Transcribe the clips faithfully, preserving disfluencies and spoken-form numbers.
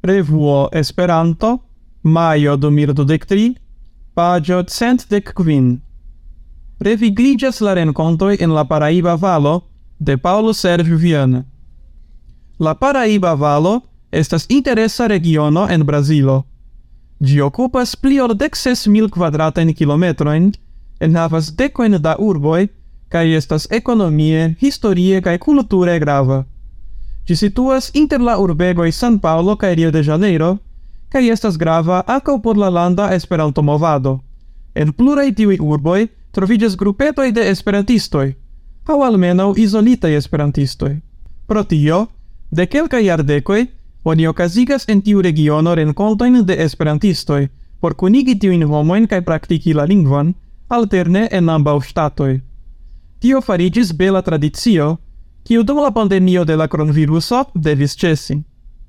Revuo Esperanto, majo du mil dudek tri, pagio cent dek kvin. Revigliĝas la renkontoj en la Paraiba Valo de Paulo Sergio Viana. La Paraiba Valo estas interesa regiono en Brazilo. Ĝi okupas pli ol dek ses mil kvadratajn kilometrojn, enhavas dekojn da urboj kaj estas ekonomie, historie kaj kulture grava. Ĝi situas inter la urbegoj San Paulo kaj Rio de Janeiro kaj estas grava ankaŭ por la landa Esperanto-movado. En pluraj tiuj urboj troviĝas grupetoj de esperantistoj, aŭ almenaŭ izolitaj esperantistoj. Pro tio, de kelkaj jardekoj oni okazigas en tiu regiono renkontojn de esperantistoj por kunigi tiujn homojn kaj praktiki la lingvon, alterne en ambaŭ ŝtatoj. Tio fariĝis bela tradicio, kiu dum la pandemio de la kronviruso devis ĉesi.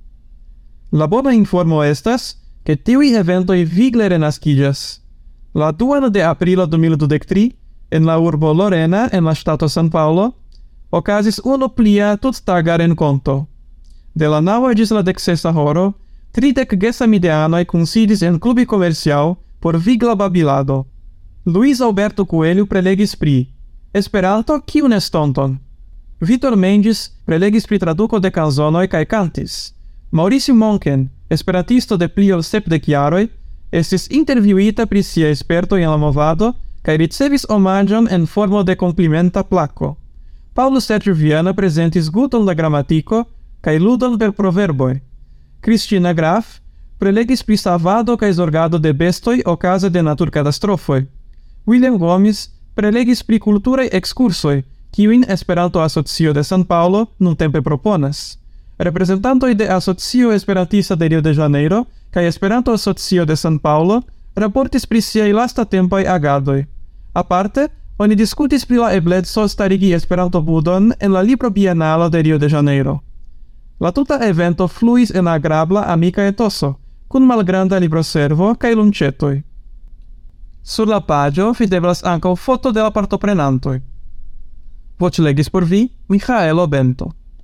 La bona informo estas, ke tiuj eventoj vigle renaskiĝas. La duan de aprilo du mil dudek tri, en la urbo Lorena en la ŝtato San Paulo, okazis unu plia tuttaga renkonto. De la naŭa ĝis la deksesa horo, tridek gesamideanoj kunsidis en klubi komerciaŭ por vigla babilado. Luis Alberto Coelho prelegis pri Esperanto kiun estonton. Vitor Mendes prelegis pri traduko de kanzonoj kaj kantis. Mauricio Monken, esperantisto de pli ol sepdek jaroj, estis intervjuita pri sia spertoj en la movado kaj ricevis omaĝon en formo de komplimenta plako. Paulo Sergio Viana prezentis guton da gramatiko kaj ludon per proverboj. Cristina Graf prelegis pri savado kaj zorgado de bestoj okaze de naturkatastrofoj. William Gomes prelegis pri kulturaj ekskursoj, kiujn Esperanto-Asocio de San Paulo nuntempe proponas. Reprezentantoj de Asocio Esperantista de Rio de Janeiro kaj Esperanto-Asocio de San Paulo raportis pri siaj lastatempaj agadoj. Aparte, oni diskutis pri la ebleco starigi Esperanto-budon en la Libro Bienalo de Rio de Janeiro. La tuta evento fluis en agrabla amika etoso, kun malgranda libroservo kaj lunĉetoj. Sur la paĝo videblas ankaŭ foto de la partoprenantoj. Voĉlegis por vi Michaelo Bento.